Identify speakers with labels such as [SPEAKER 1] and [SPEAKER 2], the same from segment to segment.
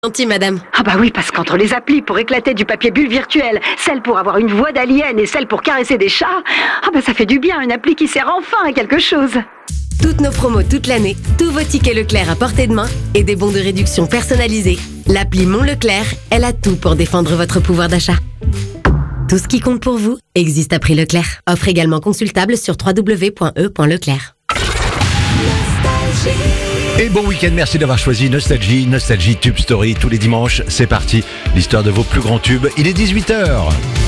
[SPEAKER 1] Gentil, madame.
[SPEAKER 2] Ah bah oui, parce qu'entre les applis pour éclater du papier bulle virtuel, celle pour avoir une voix d'alien et celle pour caresser des chats, ah bah ça fait du bien, une appli qui sert enfin à quelque chose.
[SPEAKER 1] Toutes nos promos toute l'année, tous vos tickets Leclerc à portée de main et des bons de réduction personnalisés. L'appli Mon Leclerc, elle a tout pour défendre votre pouvoir d'achat. Tout ce qui compte pour vous existe à prix Leclerc. Offre également consultable sur www.e.leclerc.
[SPEAKER 3] Et bon week-end, merci d'avoir choisi Nostalgie, Nostalgie Tube Story. Tous les dimanches, c'est parti. L'histoire de vos plus grands tubes. Il est 18h.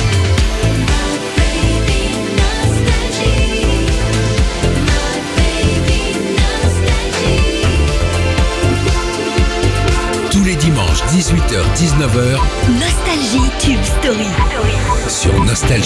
[SPEAKER 4] Tous les dimanches, 18h-19h.
[SPEAKER 5] Nostalgie Tube Story.
[SPEAKER 4] Sur Nostalgie.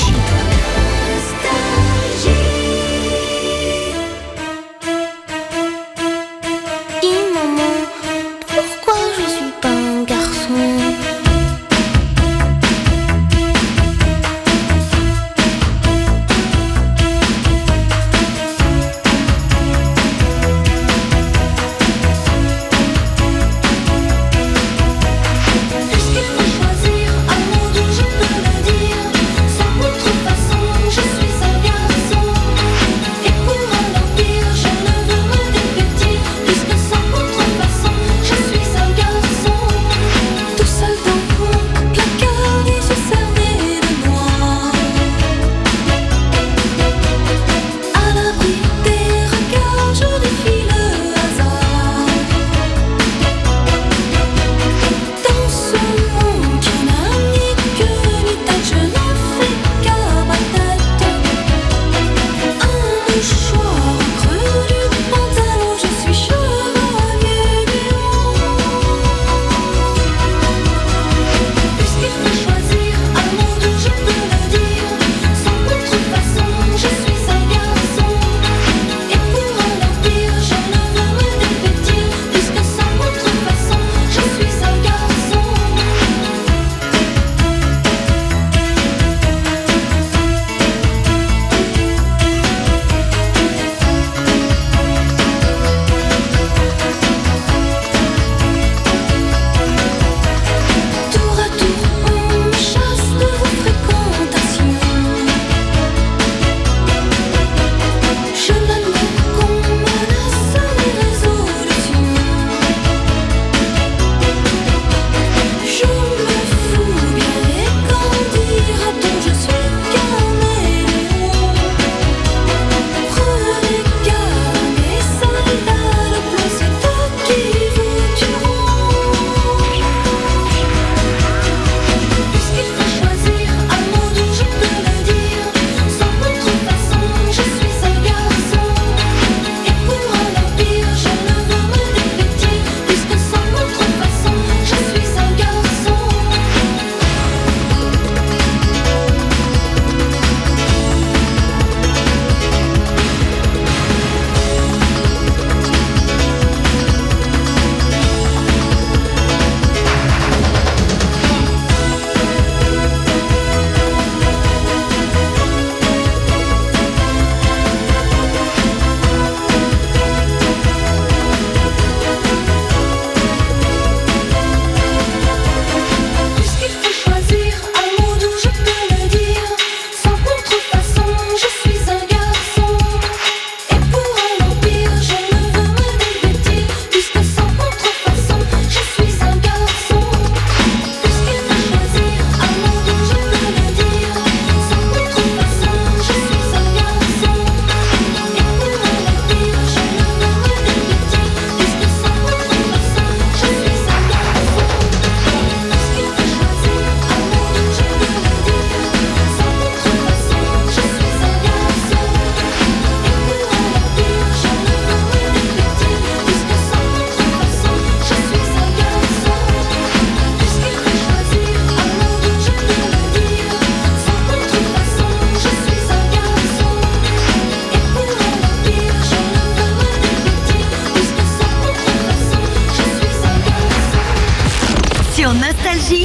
[SPEAKER 5] Sur Nostalgie,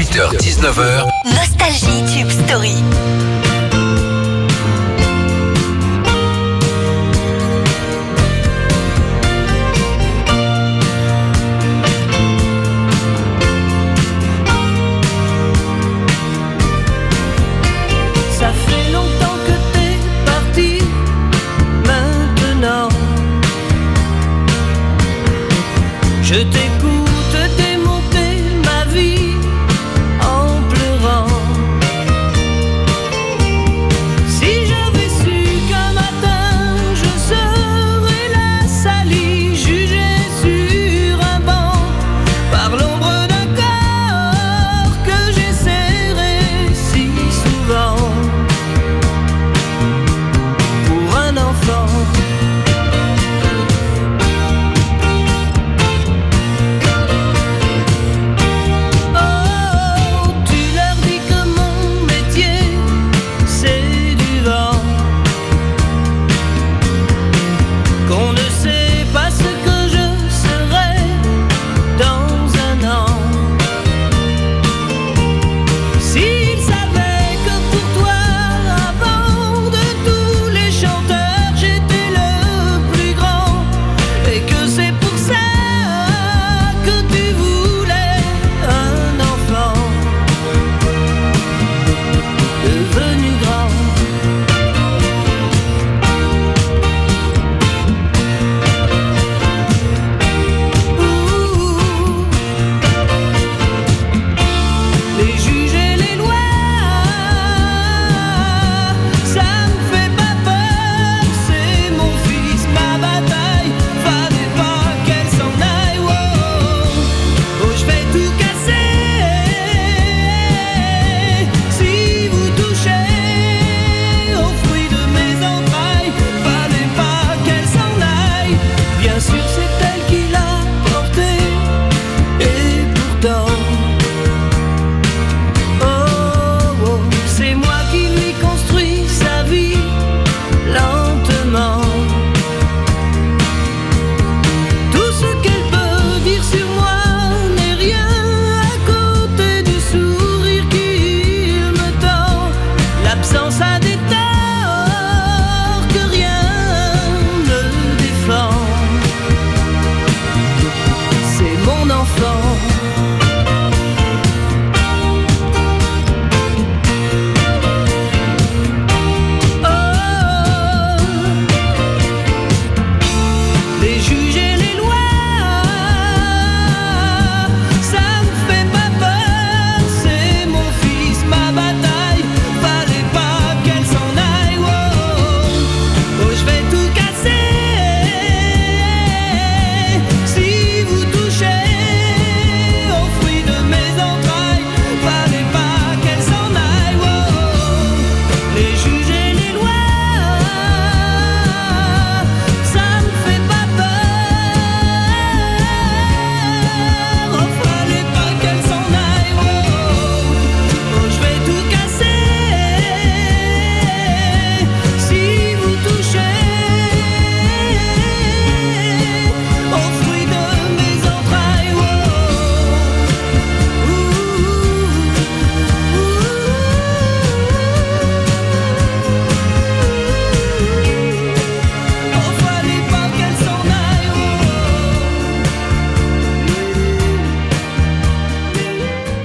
[SPEAKER 4] 18h-19h.
[SPEAKER 5] Nostalgie Tube Story.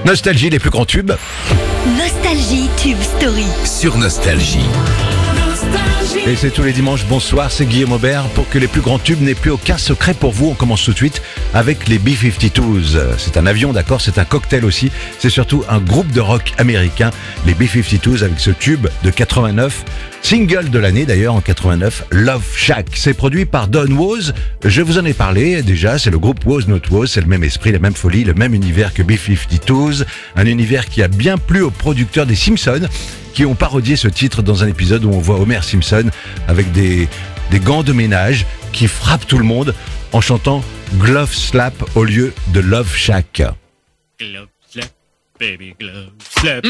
[SPEAKER 3] Nostalgie, les plus grands tubes.
[SPEAKER 5] Nostalgie Tube Story.
[SPEAKER 4] Sur Nostalgie.
[SPEAKER 3] Et c'est tous les dimanches. Bonsoir, c'est Guillaume Aubert. Pour que les plus grands tubes n'aient plus aucun secret pour vous, on commence tout de suite avec les B-52s. C'est un avion, d'accord, c'est un cocktail aussi. C'est surtout un groupe de rock américain, les B-52s, avec ce tube de 89. Single de l'année d'ailleurs en 89, Love Shack. C'est produit par Don Was. Je vous en ai parlé déjà, c'est le groupe Was Not Was. C'est le même esprit, la même folie, le même univers que B-52s. Un univers qui a bien plu aux producteurs des Simpsons, qui ont parodié ce titre dans un épisode où on voit Homer Simpson avec des gants de ménage qui frappent tout le monde en chantant Glove Slap au lieu de Love Shack.
[SPEAKER 6] Glove slap, baby glove slap.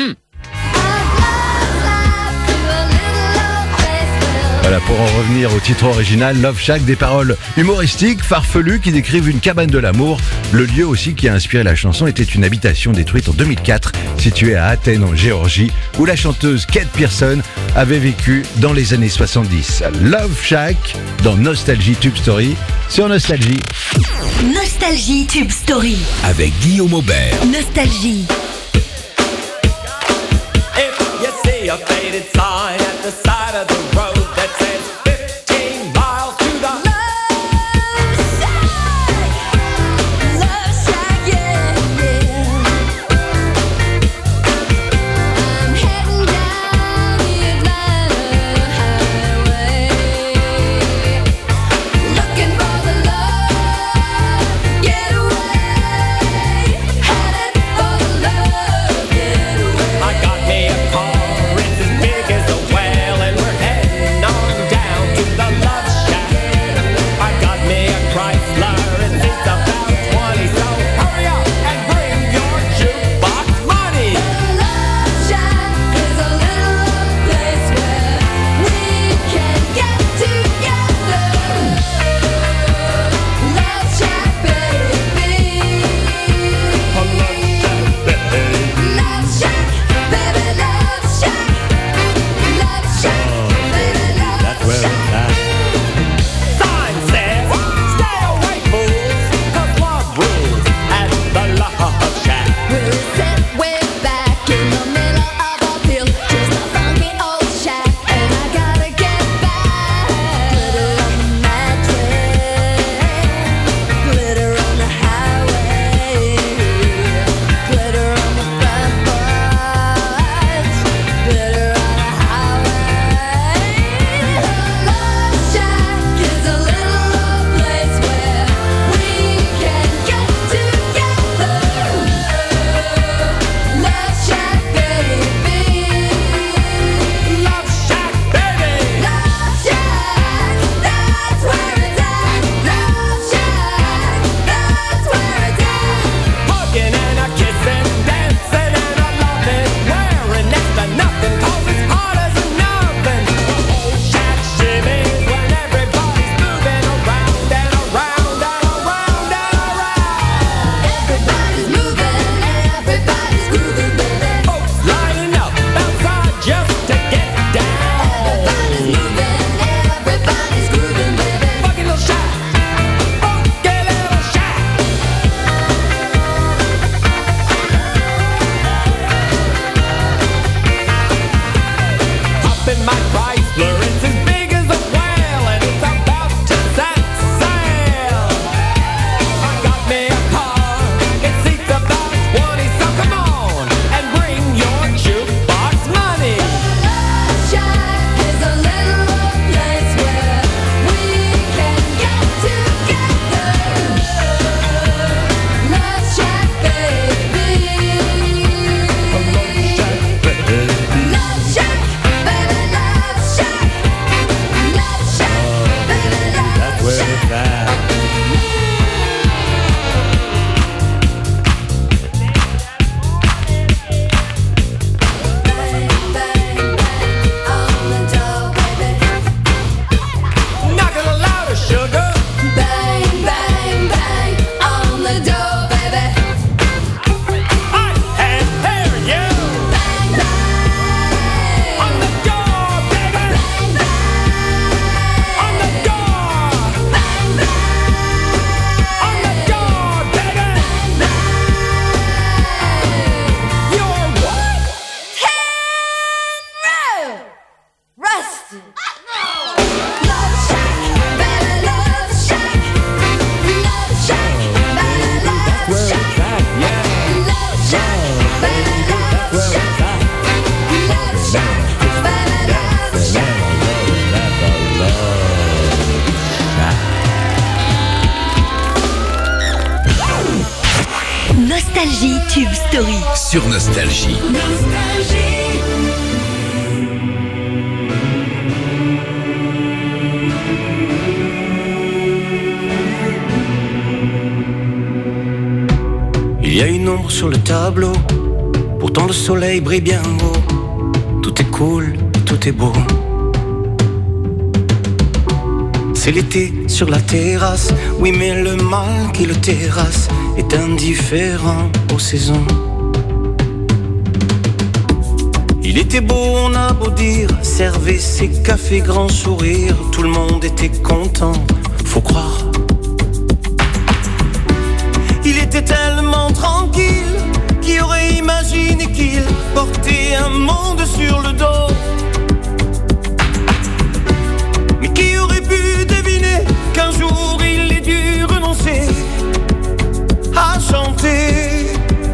[SPEAKER 3] Voilà, pour en revenir au titre original, Love Shack, des paroles humoristiques, farfelues qui décrivent une cabane de l'amour. Le lieu aussi qui a inspiré la chanson était une habitation détruite en 2004, située à Athènes en Géorgie, où la chanteuse Kate Pierson avait vécu dans les années 70. Love Shack dans Nostalgie Tube Story sur Nostalgie.
[SPEAKER 5] Nostalgie Tube Story.
[SPEAKER 4] Avec Guillaume Aubert.
[SPEAKER 5] Nostalgie.
[SPEAKER 7] If you see a faded sign at the side of the road that says 15 miles to the
[SPEAKER 5] Love Shack, yeah, yeah. I'm heading down the Atlanta highway, looking for the love getaway, headed for the love getaway.
[SPEAKER 7] I got me a car, it's as big as a well, and we're heading
[SPEAKER 8] Nostalgie Tube Story.
[SPEAKER 4] Sur Nostalgie.
[SPEAKER 9] Il y a une ombre sur le tableau, pourtant le soleil brille bien haut. Tout est cool, tout est beau. C'est l'été sur la terrasse, oui mais le mal qui le terrasse est indifférent aux saisons. Il était beau, on a beau dire, servez ses cafés grand sourire, tout le monde était content, faut croire. Il était tellement tranquille, qui aurait imaginé qu'il portait un monde sur le dos. Mais qui aurait pu deviner qu'un jour il ait dû renoncer à chanter.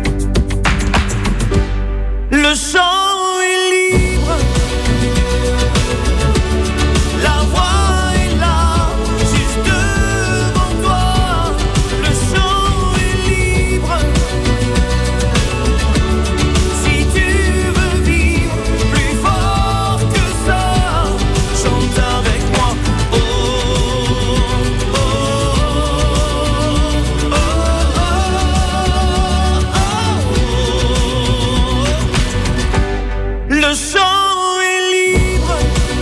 [SPEAKER 9] Le chant est libre, la voix est là, juste devant toi. Le chant est libre, si tu veux vivre plus fort que ça, chante avec moi. Oh, oh, oh, oh. Le chant est libre,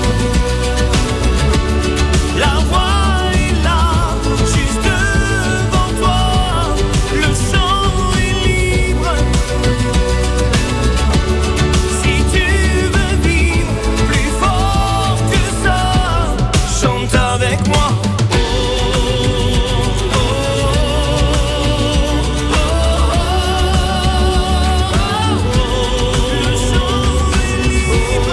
[SPEAKER 9] la voix est là, juste devant toi. Le chant est libre, si tu veux vivre plus fort que ça, chante avec moi. Oh, oh, oh, oh. Le chant est libre.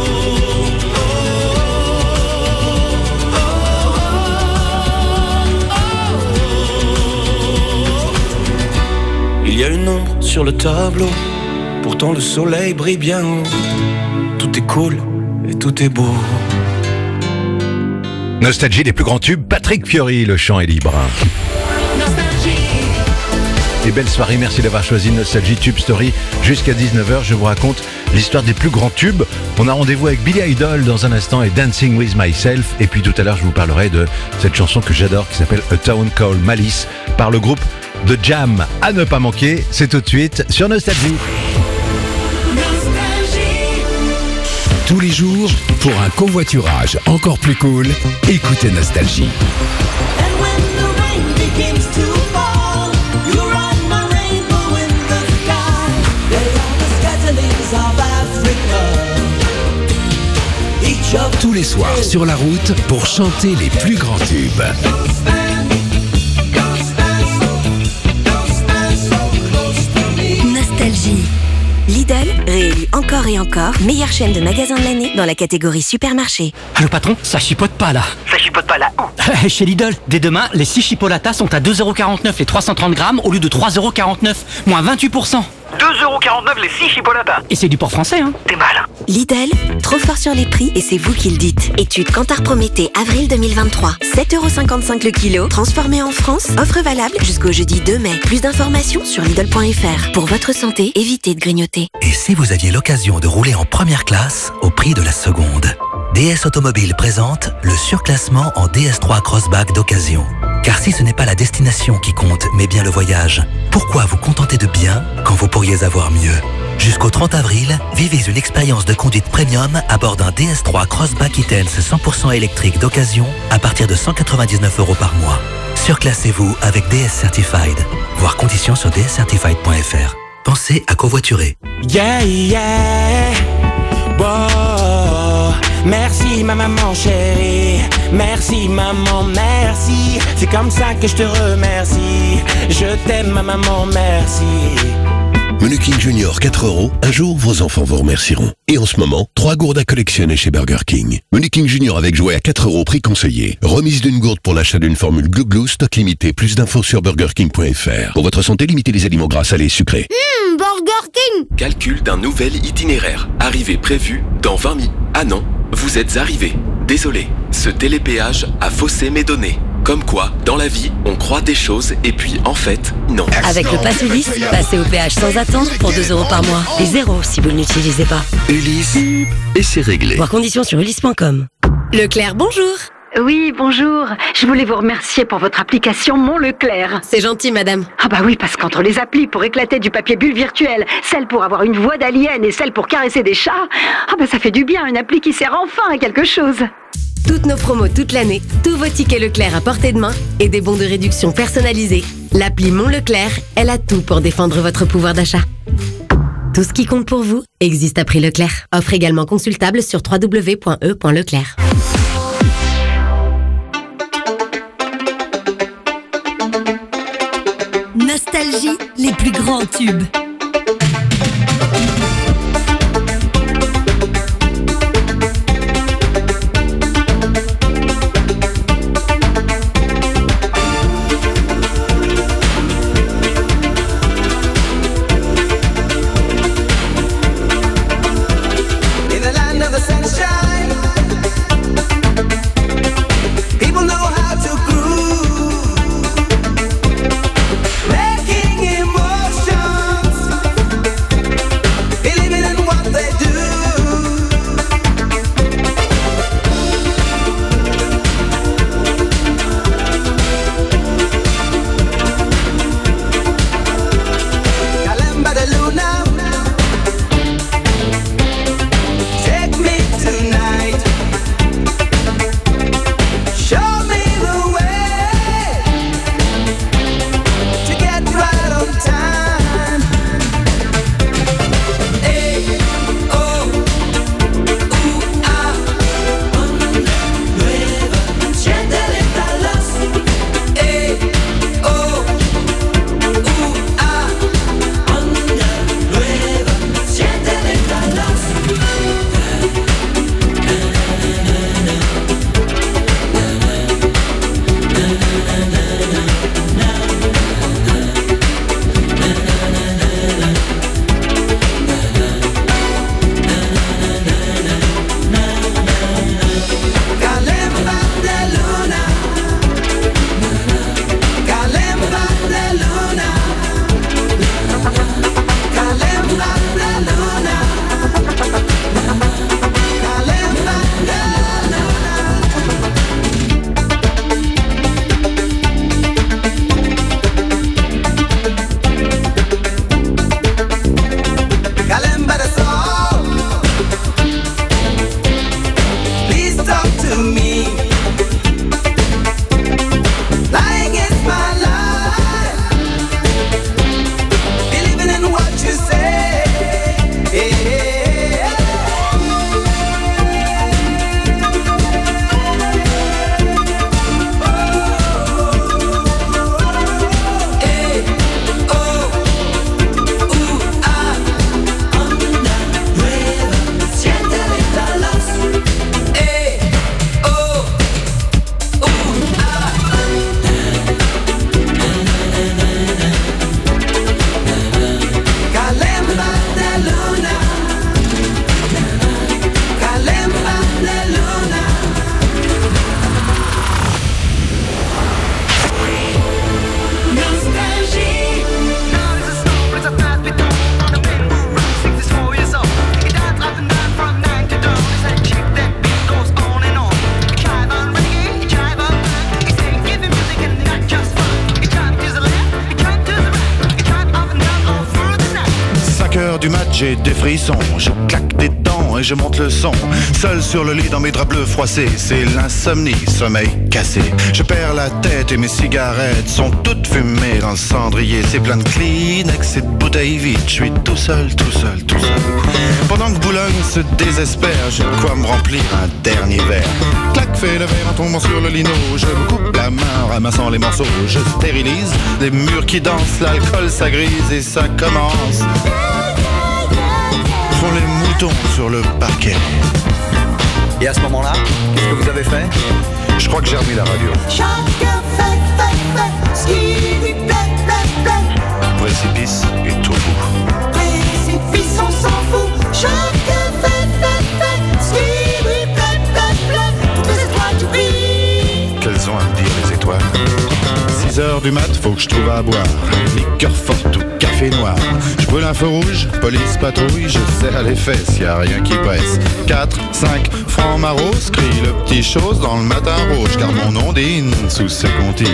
[SPEAKER 9] Il y a une ombre sur le tableau, pourtant le soleil brille bien haut. Tout est cool et tout est beau.
[SPEAKER 3] Nostalgie, les plus grands tubes, Patrick Fiori, le chant est libre. Et belle soirée, merci d'avoir choisi Nostalgie Tube Story. Jusqu'à 19h, je vous raconte l'histoire des plus grands tubes. On a rendez-vous avec Billy Idol dans un instant et Dancing With Myself. Et puis tout à l'heure, je vous parlerai de cette chanson que j'adore qui s'appelle A Town Called Malice par le groupe The Jam. À ne pas manquer, c'est tout de suite sur Nostalgie.
[SPEAKER 4] Tous les jours, pour un covoiturage encore plus cool, écoutez Nostalgie. Tous les soirs sur la route pour chanter les plus grands tubes.
[SPEAKER 8] Nostalgie. Lidl, réélu encore et encore, meilleure chaîne de magasins de l'année dans la catégorie supermarché.
[SPEAKER 10] Allô patron, ça chipote pas là.
[SPEAKER 2] Ça chipote pas là.
[SPEAKER 10] Chez Lidl, dès demain, les 6 chipolatas sont à 2,49€ les 330 grammes au lieu de 3,49€, moins 28%.
[SPEAKER 2] 2,49€ les 6 chipolatas.
[SPEAKER 10] Et c'est du port français, hein.
[SPEAKER 2] T'es malin.
[SPEAKER 8] Lidl, trop fort sur les prix et c'est vous qui le dites. Étude Kantar Prométhée, avril 2023. 7,55€ le kilo, transformé en France. Offre valable jusqu'au jeudi 2 mai. Plus d'informations sur Lidl.fr. Pour votre santé, évitez de grignoter.
[SPEAKER 11] Et si vous aviez l'occasion de rouler en première classe au prix de la seconde? DS Automobile présente le surclassement en DS3 Crossback d'occasion. Car si ce n'est pas la destination qui compte, mais bien le voyage, pourquoi vous contenter de bien quand vous pourriez avoir mieux? Jusqu'au 30 avril, vivez une expérience de conduite premium à bord d'un DS3 Crossback E-Tense 100% électrique d'occasion à partir de 199€ par mois. Surclassez-vous avec DS Certified. Voir conditions sur dscertified.fr. Pensez à covoiturer.
[SPEAKER 9] Yeah, yeah. Wow. Merci ma maman chérie. Merci maman, merci. C'est comme ça que je te remercie. Je t'aime ma maman, merci.
[SPEAKER 12] Menu King Junior 4€, un jour vos enfants vous remercieront. Et en ce moment, 3 gourdes à collectionner chez Burger King. Menu King Junior avec jouet à 4€, prix conseillé. Remise d'une gourde pour l'achat d'une formule Glou Glou, stock limité. Plus d'infos sur burgerking.fr. Pour votre santé, limitez les aliments gras, salés et sucrés.
[SPEAKER 5] Burger King.
[SPEAKER 13] Calcul d'un nouvel itinéraire. Arrivée prévue dans 20 minutes. Ah non, vous êtes arrivé. Désolé, ce télépéage a faussé mes données. Comme quoi, dans la vie, on croit des choses et puis en fait, non.
[SPEAKER 1] Avec le Pass Ulysse, passez au péage sans attendre pour 2 € par mois. Et 0 si vous ne l'utilisez pas.
[SPEAKER 13] Ulysse, et c'est réglé.
[SPEAKER 1] Voir conditions sur ulysse.com. Leclerc, bonjour.
[SPEAKER 2] Oui, bonjour. Je voulais vous remercier pour votre application Mon Leclerc.
[SPEAKER 1] C'est gentil, madame.
[SPEAKER 2] Ah bah oui, parce qu'entre les applis pour éclater du papier bulle virtuel, celle pour avoir une voix d'alien et celle pour caresser des chats, ah bah ça fait du bien, une appli qui sert enfin à quelque chose.
[SPEAKER 1] Toutes nos promos toute l'année, tous vos tickets Leclerc à portée de main et des bons de réduction personnalisés. L'appli Mon Leclerc, elle a tout pour défendre votre pouvoir d'achat. Tout ce qui compte pour vous existe à prix Leclerc. Offre également consultable sur www.e.leclerc.
[SPEAKER 14] Nostalgie, les plus grands tubes.
[SPEAKER 9] In the land of the sunshine, people know how to groove, making emotions, believing in what they do. Kalemba de Luna, take me tonight. Show me the way to get right on time. Hey, oh, ooh, ah, nueva, siéntele talas. Hey, oh, ooh, ah, nueva, siéntele talas. Kalemba de Luna, Kalemba de Luna, Kalemba de Luna, Kalemba de Kalemba de soul. Please talk to me. Lying is my life. Believing in what you say. Hey, oh, ooh, ah, nueva, siéntele talas. Hey, oh, ooh, ah. Kalemba de Luna, Kalemba de Luna. Nostalgie. Now it's a snow, it's a fast bit on the bend, room 64 years old. It dives up and down from night to dawn. It's that chick that beat goes on and on. You jive on reggae, you jive on funk. It's ain't giving music and not just fun. You jive to the left, you jive to the right. You jive up and down all through the night.
[SPEAKER 15] 5 heures du match, j'ai des frissons. Je claque des dents et je monte le son. Seul sur le lit dans mes draps bleus froissés, c'est l'insomnie, sommeil cassé. Je perds la tête et mes cigarettes sont toutes fumées dans le cendrier. C'est plein de Kleenex et de bouteilles vides. Je suis tout seul, tout seul, tout seul. Pendant que Boulogne se désespère, j'ai de quoi me remplir un dernier verre. Clac, fais le verre en tombant sur le lino. Je me coupe la main en ramassant les morceaux. Je stérilise les murs qui dansent. L'alcool ça grise et ça commence. Font les moutons sur le parquet.
[SPEAKER 16] Et à ce moment-là, qu'est-ce que vous avez fait?
[SPEAKER 15] Je crois que j'ai remis la radio.
[SPEAKER 9] Chacun fait ce qui lui plaît.
[SPEAKER 15] Précipice et tout bout.
[SPEAKER 9] Précipice, on s'en fout. Chacun fait ce qui lui plaît. Toutes les étoiles qui brillent.
[SPEAKER 15] Qu'elles ont à me dire les étoiles? 7h du mat, faut que je trouve à boire. Liqueur forte ou café noir. Je brûle un feu rouge, police patrouille, je serre les fesses, y a rien qui presse. 4, 5, francs maros, crie le petit chose dans le matin rouge, car mon nom dîne sous ses comptines.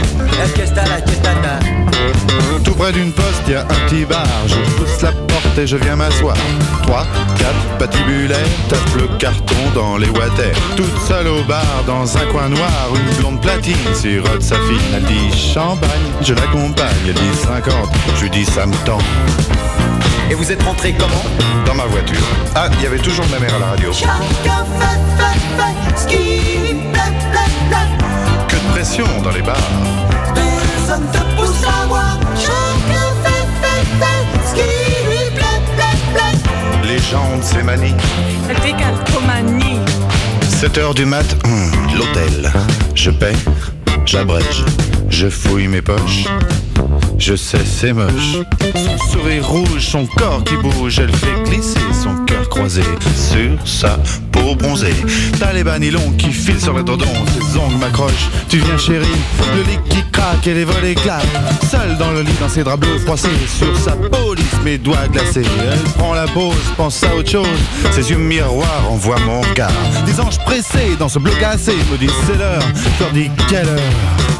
[SPEAKER 15] Tout près d'une poste, y a un petit bar, je pousse la porte et je viens m'asseoir. 3, 4, patibulaire, tape le carton dans les water. Toute seule au bar, dans un coin noir, une blonde platine sirote sa fille. Elle dit champagne, je l'accompagne, elle dit 50, je lui dis ça me tend.
[SPEAKER 16] Et vous êtes rentré comment?
[SPEAKER 15] Dans ma voiture. Ah, il y avait toujours ma mère à la radio.
[SPEAKER 9] Chacun fait, ce qui lui plaît, plaît, plaît.
[SPEAKER 15] Que de pression dans les bars.
[SPEAKER 9] Personne te pousse à boire. Chacun fait, ce qui lui plaît, plaît, plaît.
[SPEAKER 15] Les gens de ces manies.
[SPEAKER 17] La décalcomanie.
[SPEAKER 15] 7h du mat, l'hôtel. Je paie, j'abrège, je fouille mes poches. Je sais, c'est moche. Son sourire rouge, son corps qui bouge, elle fait glisser son cœur croisé sur sa peau bronzée. T'as les bas nylons qui filent sur le dodon, ses ongles m'accrochent. Tu viens chérie, le lit qui craque et les volets claquent. Seule dans le lit, dans ses draps bleus froissés, sur sa peau lisse, mes doigts glacés. Elle prend la pause, pense à autre chose. Ses yeux miroirs envoient mon regard. Des anges pressés dans ce bleu glacé me disent c'est l'heure. Je leur dis quelle heure.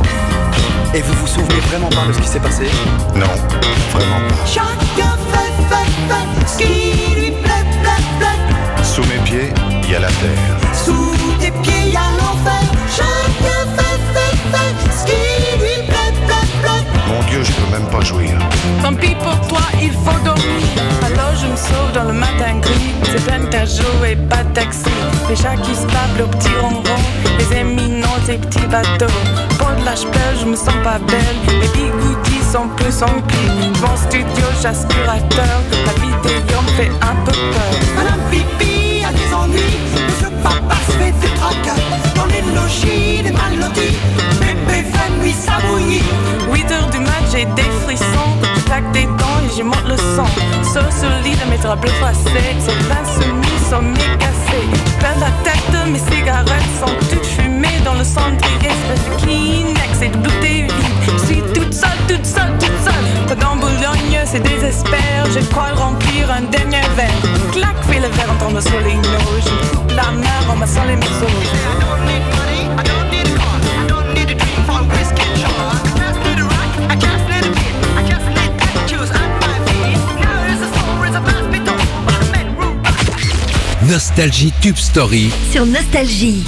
[SPEAKER 16] Et vous vous souvenez vraiment pas de ce qui s'est passé?
[SPEAKER 15] Non, vraiment pas.
[SPEAKER 9] Chacun fait, ce qui lui plaît, plaît, plaît.
[SPEAKER 15] Sous mes pieds, il y a la terre.
[SPEAKER 9] Sous tes pieds, il y a l'enfer. Chacun fait, ce qui lui plaît, plaît, plaît.
[SPEAKER 15] Mon Dieu, je peux même pas jouir.
[SPEAKER 17] Tant pis pour toi, il faut dormir. Alors je me sauve dans le matin gris. C'est peine à jouer, pas de taxi. Les chats qui se tapent, le petit ronron. Les éminents, ces petits bateaux. Pour de l'âge je me sens pas belle. Les bigoudis sont plus emplis. Mon studio, j'aspirateur. La vidéo me fait un peu peur.
[SPEAKER 9] Madame Pipi a des ennuis. Monsieur Papa se fait des tracas. Dans les logis, des mal lotis. Bébé fait nuit, ça bouillit.
[SPEAKER 17] 8h du mat, j'ai des frissons. Je claque des dents et j'y monte le sang. Sur le lit de mes draps bleus froissés. Sur l'insoumis, sont mes cassés. Je perds la tête, mes cigarettes sont toutes fumées dans le cendrier. Espèce de Kleenex et de bouteilles vides. Je suis toute seule, toute seule, toute seule. Pas dans Boulogne, c'est désespère. Je crois remplir un dernier verre. Clac, fais le verre en tombant sur les noix. Je me coupe la mer en massant les museaux.
[SPEAKER 4] Nostalgie Tube Story
[SPEAKER 14] sur Nostalgie.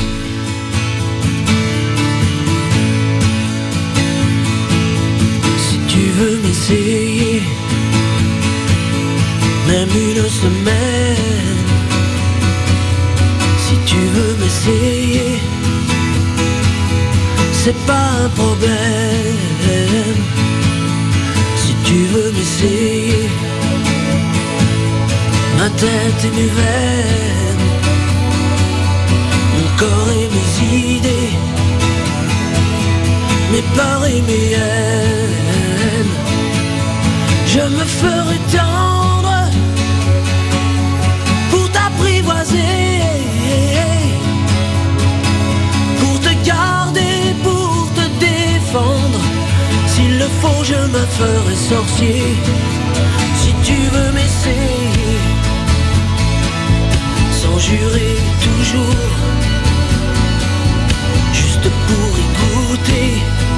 [SPEAKER 18] Si tu veux m'essayer, même une semaine. Si tu veux m'essayer, c'est pas un problème. Si tu veux m'essayer, ma tête et mes veines, mon corps et mes idées, mes peurs et mes haines. Je me ferai tendre pour t'apprivoiser, pour te garder, pour te défendre. S'il le faut, je me ferai sorcier. Si tu veux m'essayer, sans jurer toujours, juste pour écouter,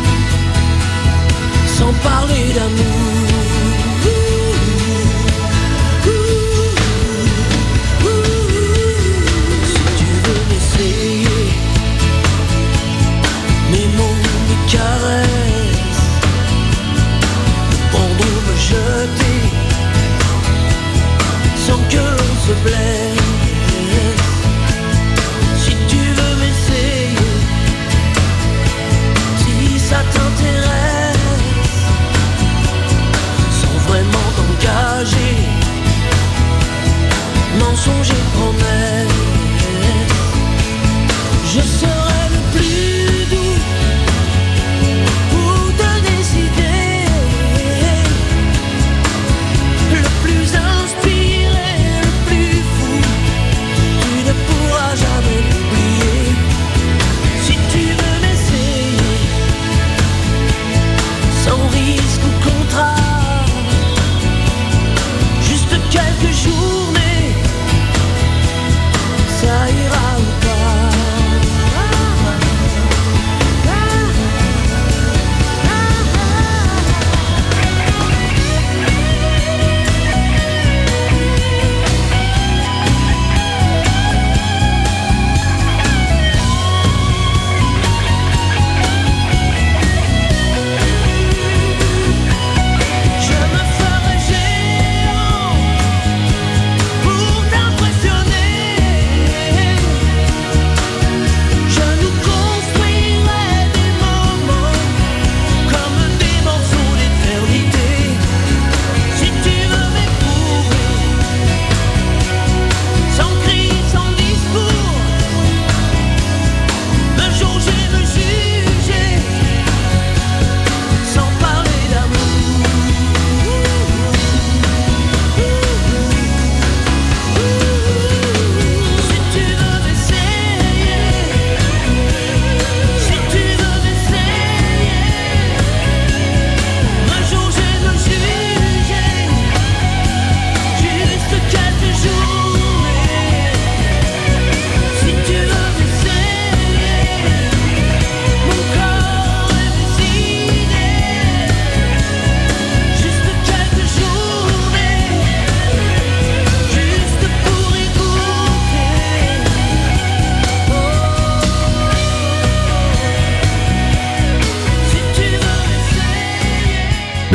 [SPEAKER 18] sans parler d'amour. Si tu veux m'essayer, mes mots, mes caresses, me prendre ou me jeter.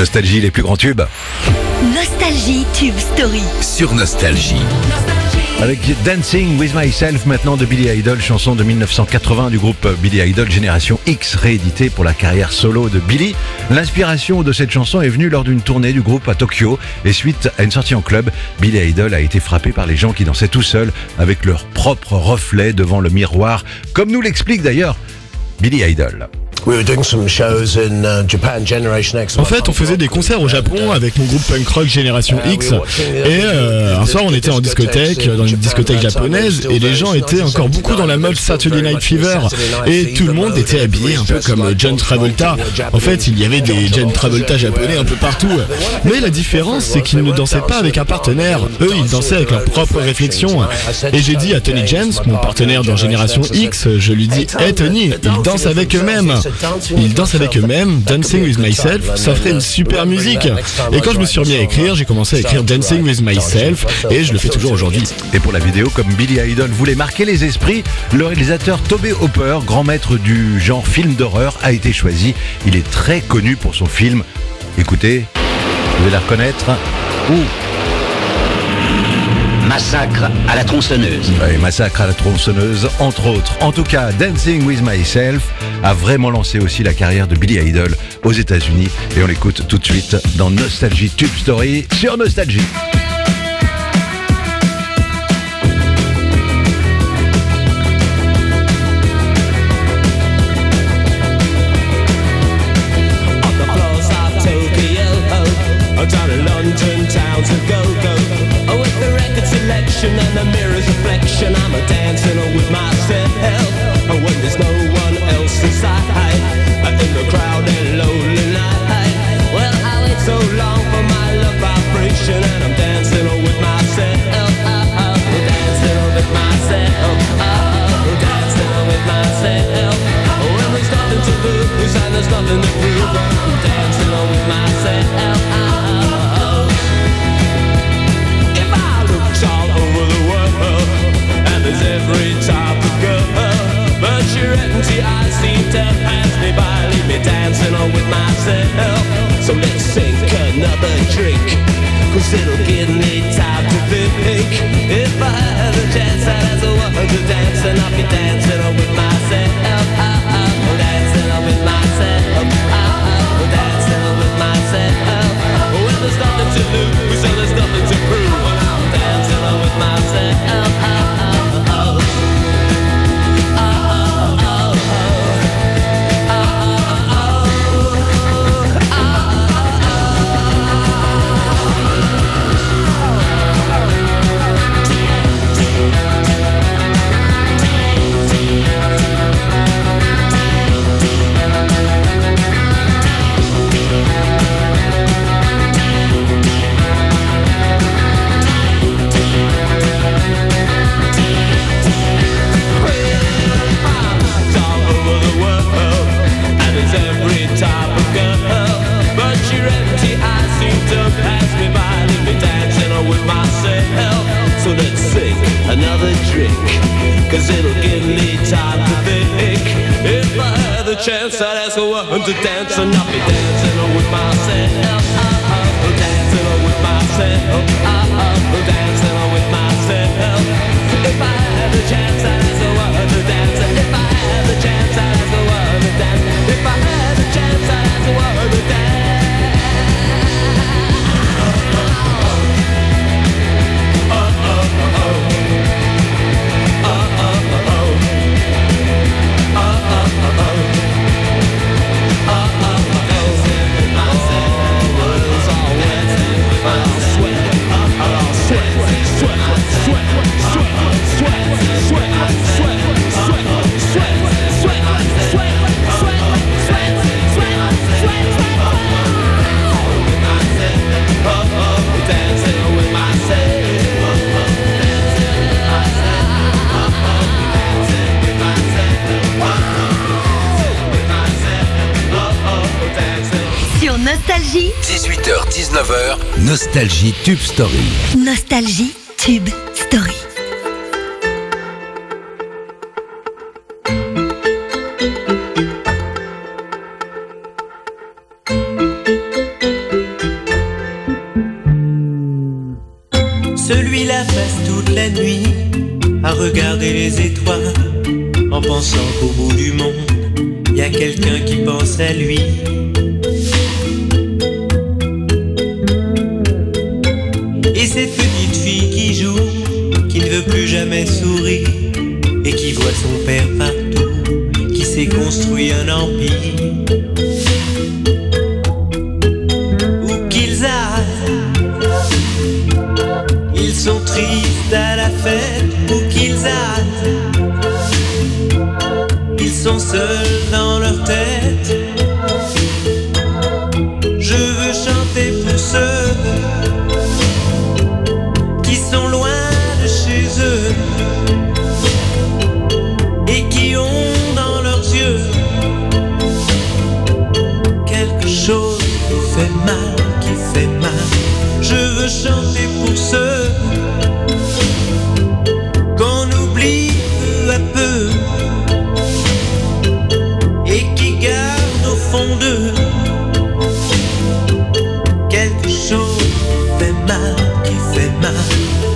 [SPEAKER 3] Nostalgie, les plus grands tubes.
[SPEAKER 14] Nostalgie Tube Story.
[SPEAKER 4] Sur Nostalgie.
[SPEAKER 3] Avec Dancing With Myself maintenant de Billy Idol, chanson de 1980 du groupe Billy Idol Génération X, réédité pour la carrière solo de Billy. L'inspiration de cette chanson est venue lors d'une tournée du groupe à Tokyo et suite à une sortie en club, Billy Idol a été frappé par les gens qui dansaient tout seuls avec leur propre reflet devant le miroir, comme nous l'explique d'ailleurs Billy Idol.
[SPEAKER 19] En fait, on faisait des concerts au Japon avec mon groupe punk rock Génération X. Et un soir, on était en discothèque, dans une discothèque japonaise, et les gens étaient encore beaucoup dans la mode Saturday Night Fever. Et tout le monde était habillé un peu comme John Travolta. En fait, il y avait des John Travolta japonais un peu partout. Mais la différence, c'est qu'ils ne dansaient pas avec un partenaire. Eux, ils dansaient avec leur propre réflexion. Et j'ai dit à Tony James, mon partenaire dans Génération X, je lui dis « Hey Tony, ils dansent avec eux-mêmes !» Ils dansent avec eux-mêmes, Dancing With Myself, ça ferait une super musique. Et quand je me suis remis à écrire, j'ai commencé à écrire Dancing With Myself, et je le fais toujours aujourd'hui.
[SPEAKER 3] Et pour la vidéo, comme Billy Idol voulait marquer les esprits, le réalisateur Tobe Hooper, grand maître du genre film d'horreur, a été choisi. Il est très connu pour son film. Écoutez, vous allez la reconnaître.
[SPEAKER 10] Massacre à la tronçonneuse.
[SPEAKER 3] Oui, Massacre à la tronçonneuse, entre autres. En tout cas, Dancing With Myself a vraiment lancé aussi la carrière de Billy Idol aux États-Unis. Et on l'écoute tout de suite dans Nostalgie Tube Story sur Nostalgie.
[SPEAKER 7] Down in London town to go with the record selection and the mirror's reflection. I'm a dancing with myself when there's no one else inside in the crowded lonely night. Well, I wait so long for my love vibration and I'm dancing with myself. Dancing with myself. Dancing with myself. When there's nothing to lose and there's nothing to prove, I'm dancing with myself. Every type of girl, but your empty eyes seem to pass me by. Leave me dancing on with myself. So let's sink another drink, cause it'll give me time to think. If I had a chance, I'd ask a woman to dance, and I'll be dancing on with myself. Dancing on with myself. Dancing on with myself. Well, there's nothing to lose, and there's nothing to prove. I'm dancing on with myself. Cause it'll give me time to think. If I had the chance, I'd ask a woman to dance, and I'll be dancing with myself. Dancing with myself. Dancing with myself. If I had the chance, I'd ask a woman to dance. If I had the chance, I'd ask a woman to dance. If I had the chance, I'd ask a woman to dance.
[SPEAKER 14] Nostalgie.
[SPEAKER 4] 18h-19h, Nostalgie Tube Story.
[SPEAKER 14] Nostalgie Tube Story.
[SPEAKER 18] Celui-là passe toute la nuit à regarder les étoiles, en pensant qu'au bout du monde, y a quelqu'un qui pense à lui. Et cette petite fille qui joue, qui ne veut plus jamais sourire, et qui voit son père partout, qui s'est construit un empire. Où qu'ils aillent, ils sont tristes à la fête. Où qu'ils aillent, ils sont seuls dans leur tête. Je veux chanter pour ceux qui sont loin de chez eux et qui ont dans leurs yeux quelque chose qui fait mal, qui fait mal. Je veux chanter pour ceux qu'on oublie peu à peu et qui gardent au fond d'eux quelque chose qui fait mal, qui fait mal.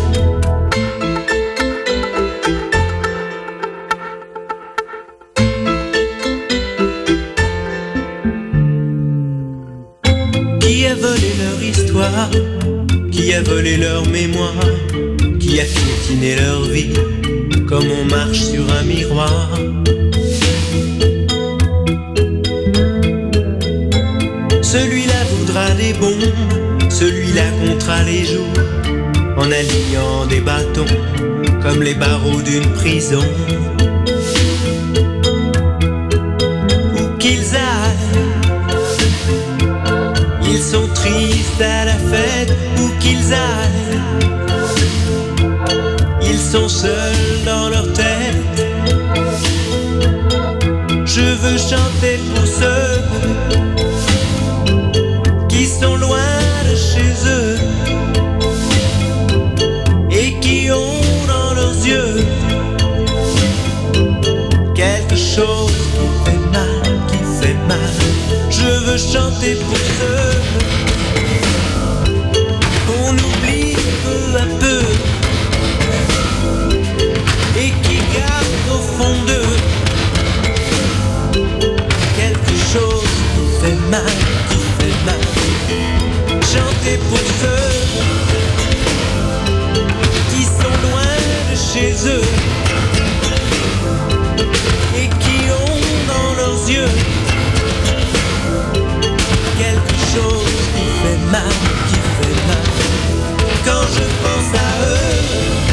[SPEAKER 18] Qui a volé leur histoire, qui a volé leur mémoire, qui a piétiné leur vie, comme on marche sur un miroir. Celui-là voudra des bombes, celui-là comptera les jours, en alignant des bâtons, comme les barreaux d'une prison. Où qu'ils aillent, ils sont tristes à la fête. Où qu'ils aillent, ils sont seuls dans leur tête. Je veux chanter pour ceux qui sont loin de chez eux et qui ont dans leurs yeux quelque chose qui fait mal, qui fait mal. Je veux chanter pour ceux qu'on oublie peu à peu et qui gardent au fond d'eux quelque chose qui fait mal, qui fait mal. Chanter pour ceux qui sont loin de chez eux et qui ont dans leurs yeux quelque chose qui fait mal, qui fait mal. Quand je pense à eux,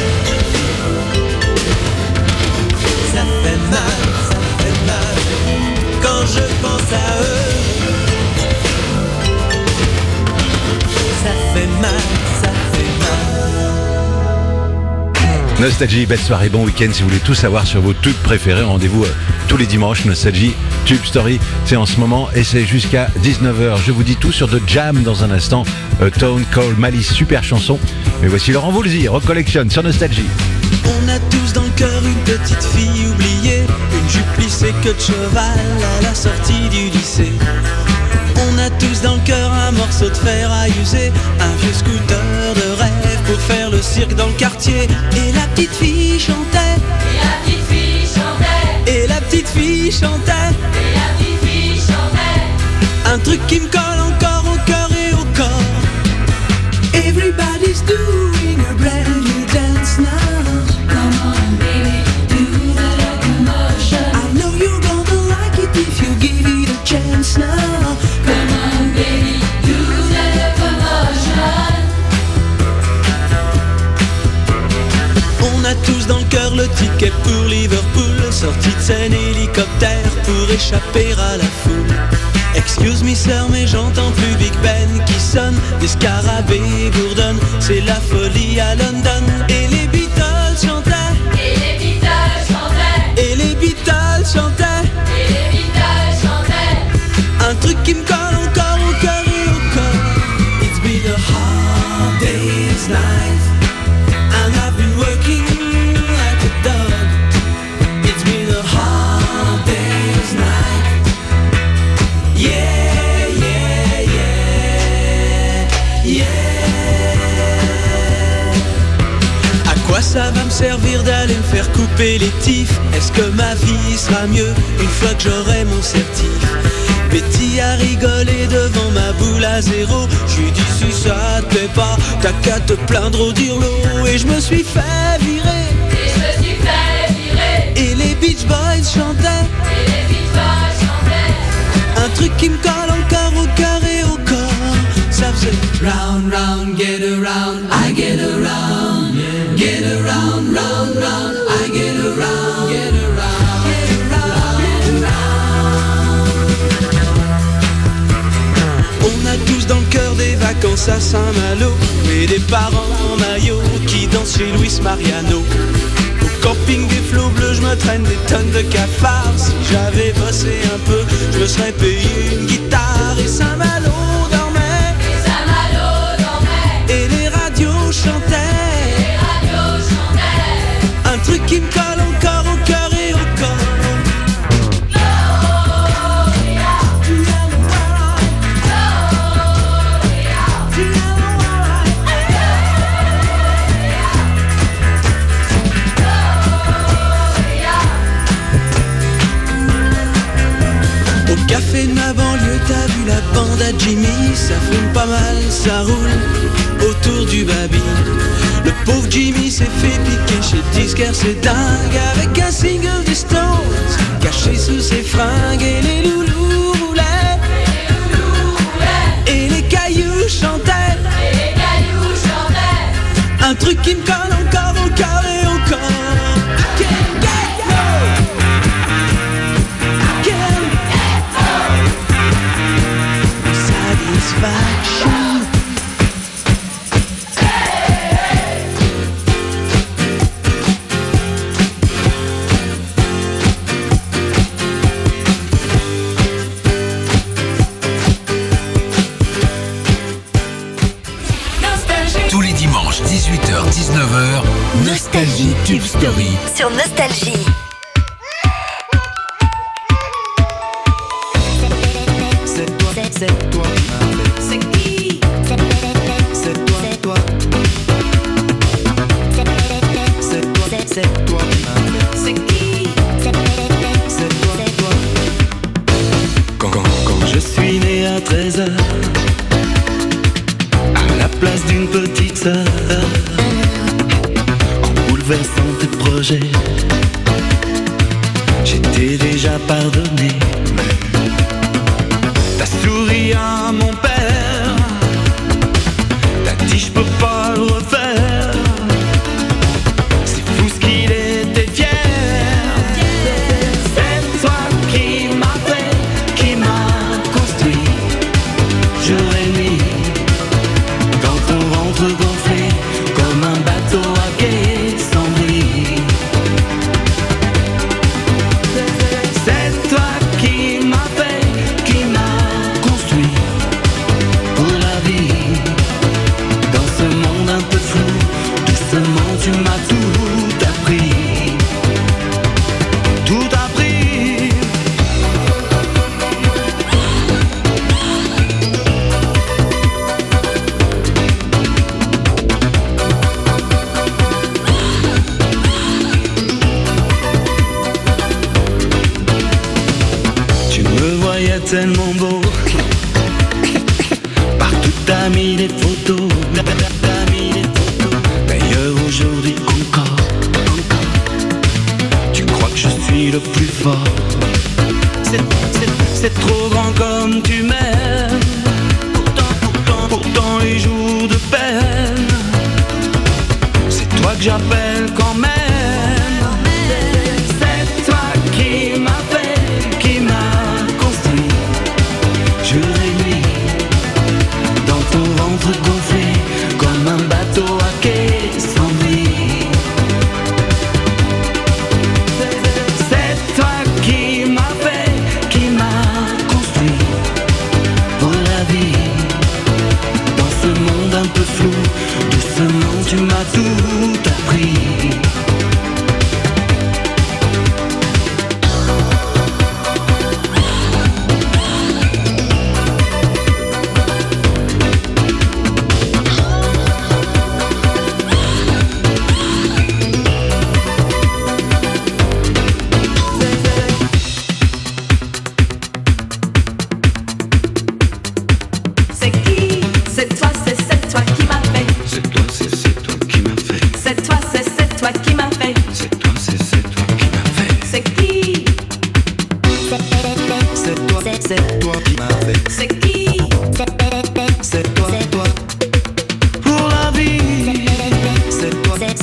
[SPEAKER 18] ça fait mal, ça fait mal. Quand je pense à eux, ça fait mal, ça fait mal.
[SPEAKER 3] Nostalgie, belle soirée, bon week-end. Si vous voulez tout savoir sur vos tubes préférés, rendez-vous tous les dimanches. Nostalgie Tube Story, c'est en ce moment et c'est jusqu'à 19h. Je vous dis tout sur The Jam dans un instant. A Town Called Malice, super chanson. Mais voici Laurent Voulzy, recollectionne sur Nostalgie.
[SPEAKER 18] On a tous dans le cœur une petite fille oubliée, une jupe plissée queue de cheval à la sortie du lycée. On a tous dans le cœur un morceau de fer à user, un vieux scooter de rêve pour faire le cirque dans le quartier. Et la petite fille chantait, et la petite fille chantait, et la petite fille chantait, et la petite fille chantait. Un truc qui me colle encore au cœur et au corps. Everybody's doing a brand new dance now. Come on baby, do the locomotion. I know you're gonna like it if you give it a chance now. Come on baby, do the locomotion. On a tous dans le cœur le ticket pour Liverpool, sortie de scène hélicoptère pour échapper à la foule. Excuse me sir, mais j'entends plus Big Ben qui sonne, des scarabées bourdonnent, c'est la folie à London. Et les Beatles chantaient, et les Beatles chantaient, et les Beatles chantaient, et les Beatles chantaient. Un truc qui me colle encore au cœur et au corps. It's been a hard day's night, and I've been working like a dog. It's been a hard day's night. Yeah, yeah, yeah, yeah. quoi ça va me servir d'aller me faire couper les tifs? Est-ce que ma vie sera mieux une fois que j'aurai mon certif? Betty a rigolé devant ma boule à zéro. J'lui dit si ça te plaît pas, t'as qu'à te plaindre au dirlo. Et je me suis fait virer. Et les Beach Boys chantaient. Un truc qui me colle encore au cœur et au corps. Ça faisait round, round, get around, I get around. Get around, round, round, I get around. Get around, get around, get around. On a tous dans le cœur des vacances à Saint-Malo et des parents en maillot qui dansent chez Luis Mariano. Au camping des flots bleus, je me traîne des tonnes de cafards. Si j'avais bossé un peu, je me serais payé une guitare. Et Saint-Malo dormait. Et les radios chantaient. Un truc qui me colle encore au cœur et au corps. Café de ma banlieue, t'as vu la bande à Jimmy? Ça fume pas mal, ça roule autour du baby. Le pauvre Jimmy s'est fait piquer chez le disquaire, c'est dingue. Avec un single des Stones caché sous ses fringues. Et les loulous roulaient. Et les cailloux chantaient. Un truc qui me colle encore au cœur et au corps.
[SPEAKER 4] Tous les dimanches 18h-19h, Nostalgie Tube Story.
[SPEAKER 14] Sur Nostalgie.
[SPEAKER 9] C'est toi, c'est toi. C'est qui? C'est toi, c'est toi. C'est toi, c'est toi. C'est qui? C'est toi, c'est toi.
[SPEAKER 18] Quand je suis né à 13h, à la place d'une petite sœur, en bouleversant tes projets, j'étais déjà pardonné. T'as souri à mon père, t'as dit je peux pas le refaire. C'est fou ce qu'il était fier. C'est toi qui m'as fait, qui m'a construit, jour et nuit, dans ton ventre gonflé, comme un bateau à quai sans bruit. C'est toi qui m'as fait, qui m'a construit pour la vie. Dans ce monde un peu flou, doucement tu m'as tout appris. Tout appris. Tu me voyais tellement beau, partout t'as mis des photos, t'as mis des photos. D'ailleurs aujourd'hui encore, tu crois que je suis le plus fort. C'est trop grand comme tu m'aimes. Pourtant les jours de peine, c'est toi que j'appelle quand même. C'est toi qui m'as fait, qui m'a construit, jour et nuit, dans ton ventre gonflé, comme un bateau à quai sans vie. C'est toi qui m'as fait, qui m'a construit pour la vie. Dans ce monde un peu flou, doucement tu m'as tout appris.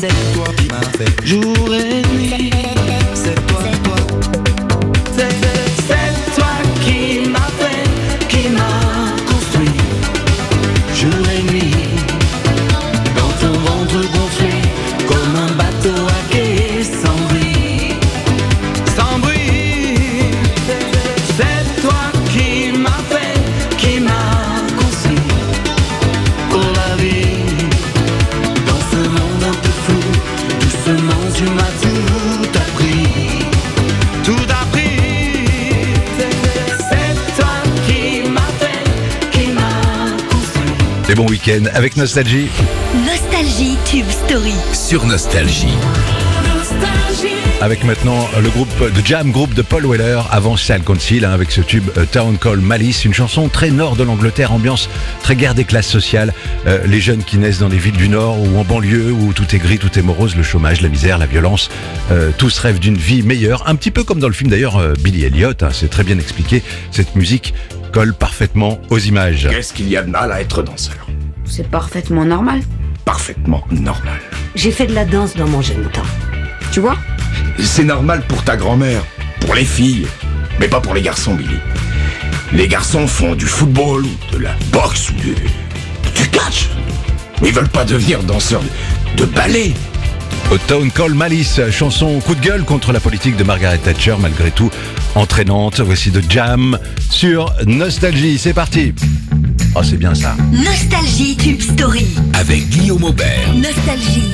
[SPEAKER 18] C'est toi qui m'as fait jour et nuit. C'est toi, c'est toi qui m'as fait, qui m'a construit jour et nuit. Dans ton ventre gonflé comme un bateau à quai sans bruit. Sans bruit. C'est toi qui m'as fait, qui m'a construit pour la vie. Dans ce monde un peu fou, doucement tu m'as tout appris. Tout appris. C'est toi qui m'as fait, qui m'a construit.
[SPEAKER 3] C'est bon week-end avec Nostalgie.
[SPEAKER 14] Nostalgie Tube Story.
[SPEAKER 4] Sur Nostalgie.
[SPEAKER 3] Avec maintenant le groupe de Jam, groupe de Paul Weller, avant Sal Council, avec ce tube A Town Called Malice, une chanson très nord de l'Angleterre, ambiance très guerre des classes sociales, les jeunes qui naissent dans les villes du nord ou en banlieue où tout est gris, tout est morose, le chômage, la misère, la violence, tous rêvent d'une vie meilleure, un petit peu comme dans le film d'ailleurs Billy Elliot, c'est très bien expliqué, cette musique colle parfaitement aux images.
[SPEAKER 20] Qu'est-ce qu'il y a de mal à être danseur?
[SPEAKER 2] C'est parfaitement normal.
[SPEAKER 20] Parfaitement normal.
[SPEAKER 2] J'ai fait de la danse dans mon jeune temps. Tu vois?
[SPEAKER 20] C'est normal pour ta grand-mère, pour les filles, mais pas pour les garçons, Billy. Les garçons font du football, ou de la boxe, ou du catch. Mais ils veulent pas devenir danseurs de ballet.
[SPEAKER 3] A Town Called Malice, chanson coup de gueule contre la politique de Margaret Thatcher, malgré tout entraînante. Voici de Jam sur Nostalgie. C'est parti. Oh, c'est bien ça.
[SPEAKER 14] Nostalgie Tube Story.
[SPEAKER 4] Avec Guillaume Aubert.
[SPEAKER 14] Nostalgie.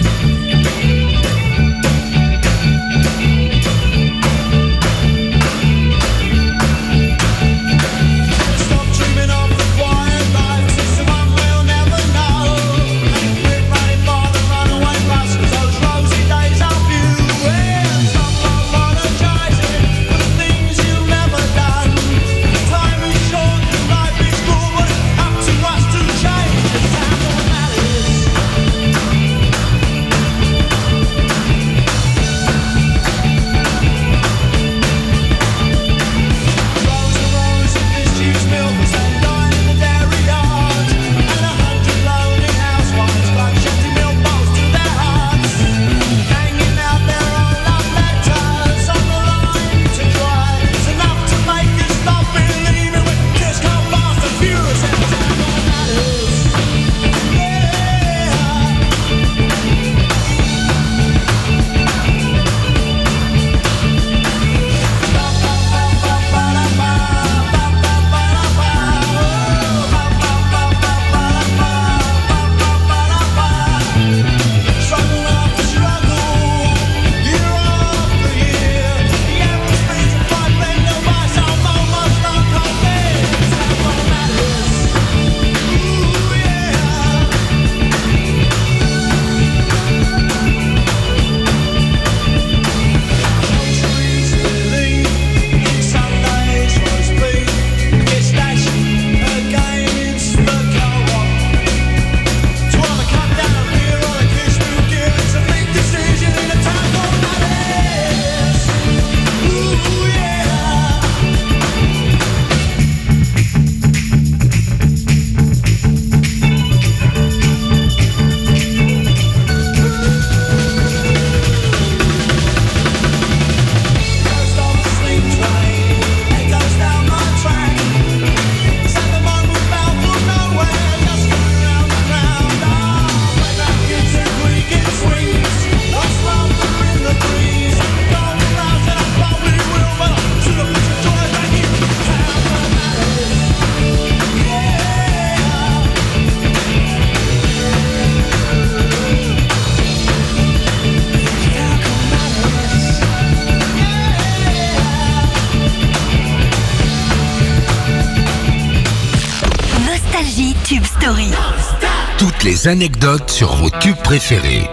[SPEAKER 14] Tube Story.
[SPEAKER 4] Toutes les anecdotes sur vos tubes préférés.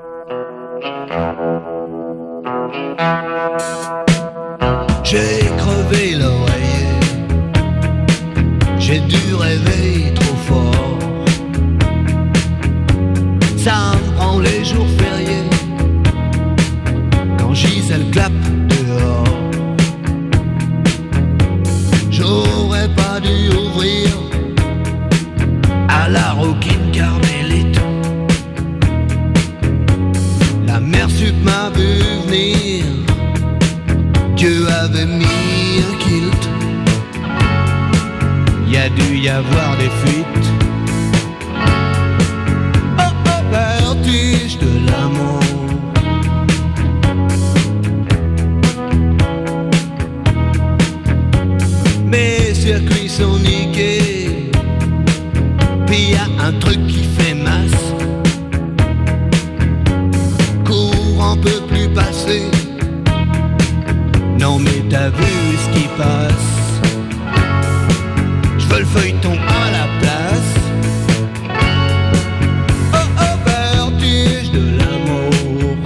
[SPEAKER 18] J'ai crevé l'oreiller, j'ai dû rêver trop fort. Ça me prend les jours fériés, quand Gisèle clappe dehors. J'aurais pas dû ouvrir à la Rockin' Carmelito. tu m'as vu venir, Dieu avait mis un kilt. Y a dû y avoir des fuites. Oh oh, vertige de l'amour. Mes circuits sont niqués, puis y a un truc qui fait masse. Courant peut plus passer. Non mais t'as vu ce qui passe. J'veux le feuilleton à la place. Oh oh, vertige de l'amour.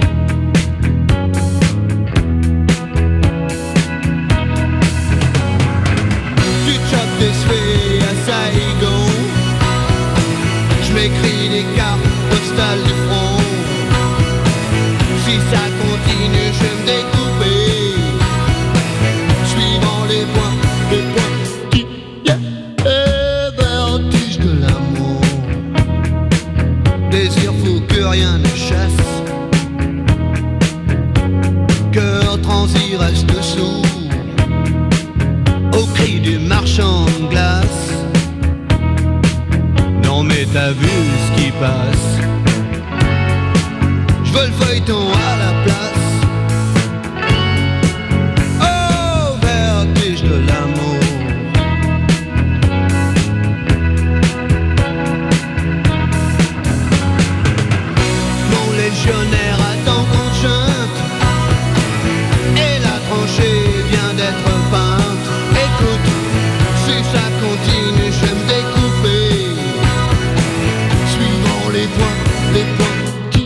[SPEAKER 18] Tu chopes des sphères à Saigon. J'm'écris des cartes postales du front. Si ça continue, je vais me découper. Suivant les points qui vertige de l'amour. Désir fou que rien ne chasse. Cœur transi reste sourd au cri du marchand de glace. Non mais t'as vu ce qui passe. J'veux le feuilleton à la place. Oh, vertige de l'amour. Mon légionnaire attend qu'on chante et la tranchée vient d'être peinte. Écoute, si ça continue, je vais me découper. Suivant les points qui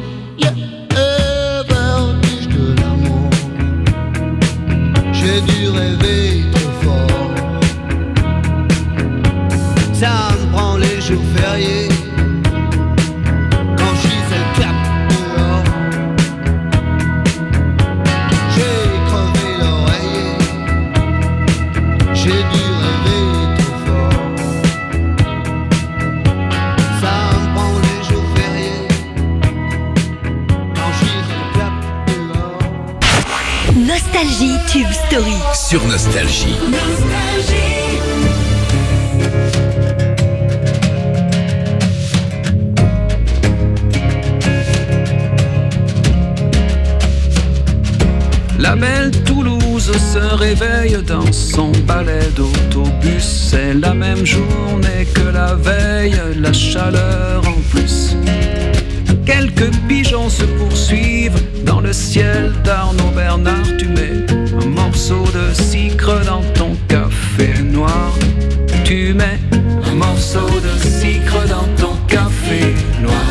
[SPEAKER 18] vertige de l'amour. J'ai dû rêver trop fort. Ça me prend les jours fériés. Quand je suis le cap dehors, j'ai crevé l'oreiller. J'ai dû rêver trop fort. Ça me prend les jours fériés. Quand je suis le cap dehors.
[SPEAKER 14] Nostalgie Tube Story.
[SPEAKER 4] Sur Nostalgie.
[SPEAKER 21] La belle Toulouse se réveille dans son balai d'autobus. C'est la même journée que la veille, la chaleur en plus. Quelques pigeons se poursuivent dans le ciel d'Arnaud Bernard. Tu mets un morceau de sucre dans ton café noir. Tu mets un morceau de sucre dans ton café noir.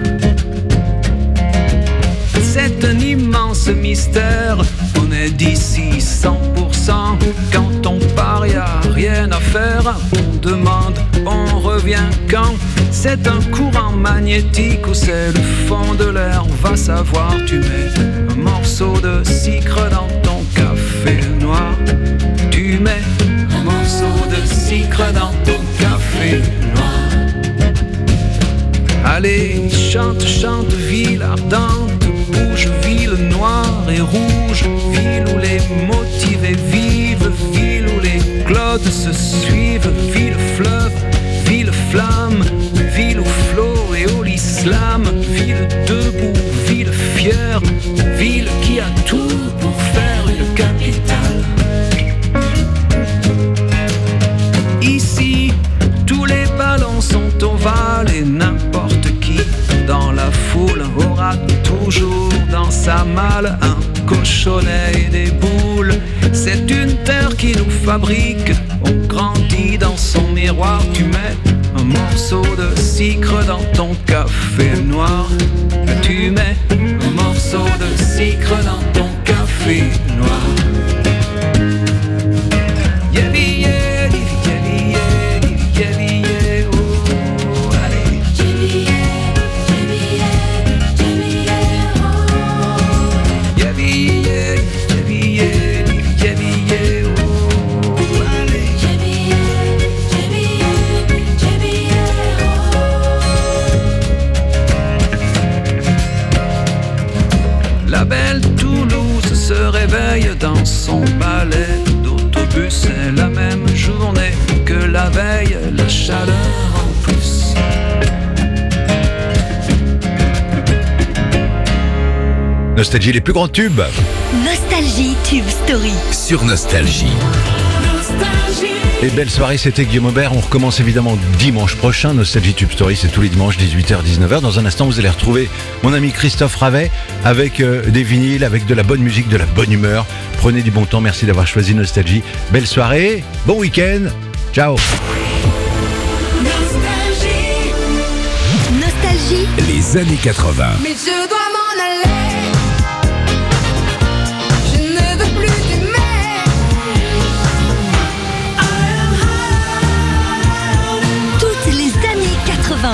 [SPEAKER 21] C'est un immense mystère. On est d'ici 100%. Quand on part, y a rien à faire. On demande, on revient quand. C'est un courant magnétique ou c'est le fond de l'air. Va savoir, tu mets un morceau de sucre dans ton café noir. Tu mets un morceau de sucre dans ton café noir. Allez, chante, chante, ville ardente, bouge, ville noire et rouge, ville où les motivés vivent, ville où les clodes se suivent, ville fleuve, ville flamme, ville où flot et où l'islam, ville debout, ville fière, ville qui a tout pour faire une capitale. Ici, tous les ballons sont ovales et n'importe qui dans la foule aura toujours dans sa malle un cochonnet et des boules. C'est une terre qui nous fabrique, on grandit dans son miroir. Tu mets un morceau de sucre dans ton café noir. Tu mets un morceau de sucre dans ton café noir. La belle Toulouse se réveille dans son balai d'autobus. C'est la même journée que la veille, la chaleur en plus.
[SPEAKER 3] Nostalgie, les plus grands tubes.
[SPEAKER 14] Nostalgie Tube Story.
[SPEAKER 4] Sur Nostalgie.
[SPEAKER 3] Et belle soirée, c'était Guillaume Aubert. On recommence évidemment dimanche prochain. Nostalgie Tube Story, c'est tous les dimanches, 18h-19h. Dans un instant, vous allez retrouver mon ami Christophe Ravet avec des vinyles, avec de la bonne musique, de la bonne humeur. Prenez du bon temps, merci d'avoir choisi Nostalgie. Belle soirée, bon week-end, ciao.
[SPEAKER 14] Nostalgie.
[SPEAKER 4] Les années 80.
[SPEAKER 5] Mais je dois m'en aller. Je ne veux plus t'aimer.
[SPEAKER 14] Toutes les années 80.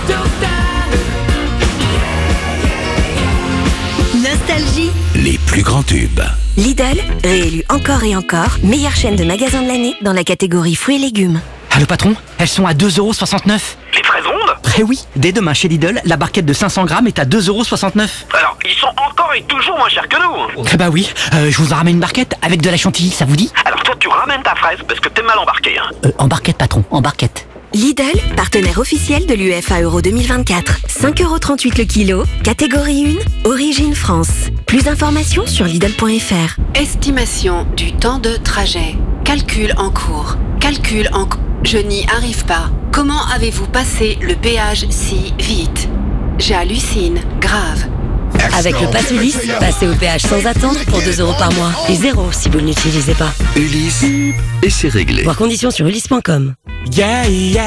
[SPEAKER 14] Nostalgie.
[SPEAKER 4] Les plus grands tubes.
[SPEAKER 8] Lidl, réélu encore et encore, meilleure chaîne de magasins de l'année dans la catégorie fruits et légumes.
[SPEAKER 10] Ah le patron, elles sont à 2,69 €.
[SPEAKER 6] Les fraises rondes?
[SPEAKER 10] Eh oui, dès demain chez Lidl, la barquette de 500 grammes est à 2,69 €.
[SPEAKER 6] Alors, ils sont encore et toujours moins chers que nous.
[SPEAKER 10] Eh bah oui, je vous en ramène une barquette avec de la chantilly, ça vous dit?
[SPEAKER 6] Alors toi, tu ramènes ta fraise parce que t'es mal embarqué. Hein.
[SPEAKER 10] En barquette patron, en barquette.
[SPEAKER 8] Lidl, partenaire officiel de l'UEFA Euro 2024. 5,38 € le kilo, catégorie 1, origine France. Plus d'informations sur Lidl.fr.
[SPEAKER 22] Estimation du temps de trajet. Calcul en cours. Calcul en cours. Je n'y arrive pas. Comment avez-vous passé le péage si vite? J'hallucine. Grave.
[SPEAKER 1] Avec le Pass Ulysse, passez au péage sans attendre pour 2 € par mois. Et 0 si vous ne l'utilisez pas.
[SPEAKER 11] Ulysse, et c'est réglé.
[SPEAKER 1] Voir conditions sur ulysse.com.
[SPEAKER 23] Yeah, yeah.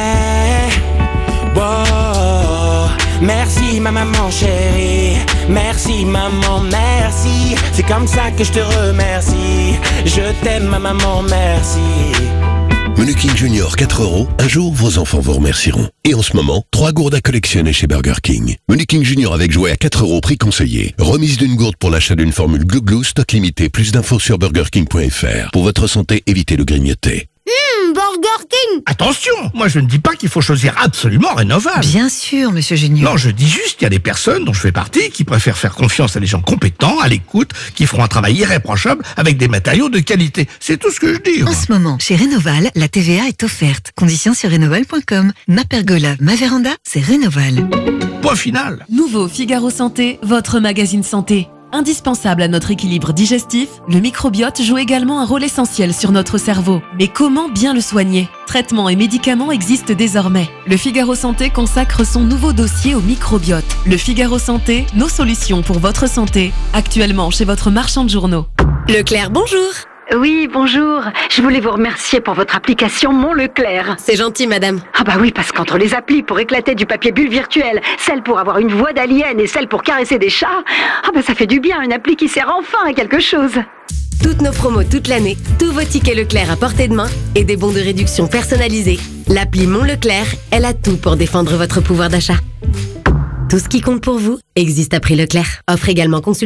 [SPEAKER 23] Wow. Merci ma maman chérie. Merci maman, merci. C'est comme ça que je te remercie. Je t'aime ma maman, merci.
[SPEAKER 12] Menu King Junior 4 €. Un jour, vos enfants vous remercieront. Et en ce moment, 3 gourdes à collectionner chez Burger King. Menu King Junior avec jouet à 4 € prix conseillé. Remise d'une gourde pour l'achat d'une formule Glou Glou, stock limité. Plus d'infos sur burgerking.fr. Pour votre santé, évitez le grignoter.
[SPEAKER 14] Burger King.
[SPEAKER 24] Attention, moi je ne dis pas qu'il faut choisir absolument Rénoval.
[SPEAKER 25] Bien sûr, monsieur Junior.
[SPEAKER 24] Non, je dis juste qu'il y a des personnes dont je fais partie qui préfèrent faire confiance à des gens compétents, à l'écoute, qui feront un travail irréprochable avec des matériaux de qualité. C'est tout ce que je dis.
[SPEAKER 25] En ce moment, chez Rénoval, la TVA est offerte. Conditions sur rénoval.com. Ma pergola, ma véranda, c'est Rénoval.
[SPEAKER 24] Point final.
[SPEAKER 26] Nouveau Figaro Santé, votre magazine santé. Indispensable à notre équilibre digestif, le microbiote joue également un rôle essentiel sur notre cerveau. Mais comment bien le soigner? Traitements et médicaments existent désormais. Le Figaro Santé consacre son nouveau dossier au microbiote. Le Figaro Santé, nos solutions pour votre santé. Actuellement chez votre marchand de journaux.
[SPEAKER 1] Leclerc, bonjour.
[SPEAKER 2] Oui, bonjour. Je voulais vous remercier pour votre application Mon Leclerc.
[SPEAKER 1] C'est gentil, madame.
[SPEAKER 2] Ah bah oui, parce qu'entre les applis pour éclater du papier bulle virtuel, celle pour avoir une voix d'alien et celle pour caresser des chats, ah bah ça fait du bien, une appli qui sert enfin à quelque chose.
[SPEAKER 1] Toutes nos promos toute l'année, tous vos tickets Leclerc à portée de main et des bons de réduction personnalisés. L'appli Mon Leclerc, elle a tout pour défendre votre pouvoir d'achat. Tout ce qui compte pour vous existe à prix Leclerc. Offre également consultable.